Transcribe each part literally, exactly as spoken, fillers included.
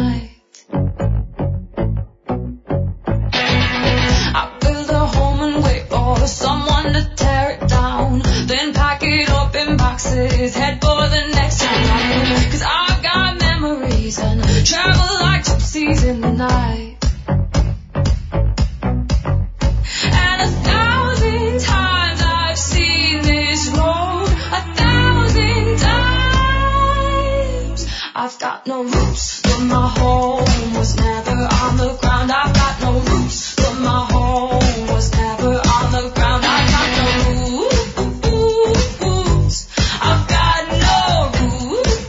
night. I build a home and wait for someone to tear it down, then pack it up in boxes, head for the next town. Cause I've got memories and travel like gypsies in the night. And a thousand times I've seen this road, a thousand times. I've got no roots, but my home was never on the ground. I've got no roots, but my home was never on the ground. I've got no roots, I've got no roots.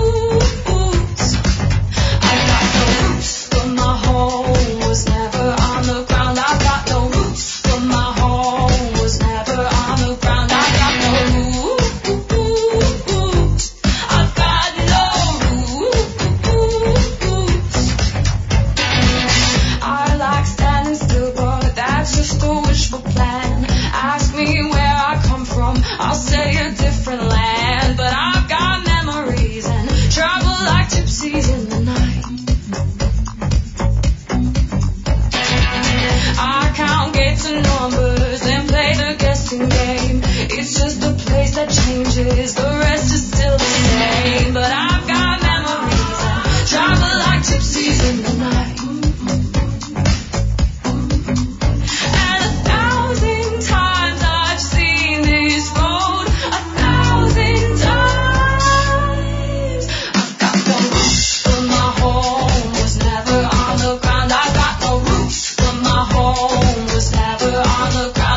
I've got no roots, but my home was never on the ground. I've got no roots, but my home was never on the ground. I've got no roots, I've got no roots. I like standing still, but that's just a wishful plan. Ask me where I come from, I'll say a different land. But I've got memories and travel like gypsies in the night. I count gates and numbers and play the guessing game. It's just a place that changes, the rest is still the same. But I've got memories and travel like gypsies in the night. And a thousand times I've seen this road, a thousand times. I've got no roots, but my home was never on the ground. I've got no roots, but my home was never on the ground.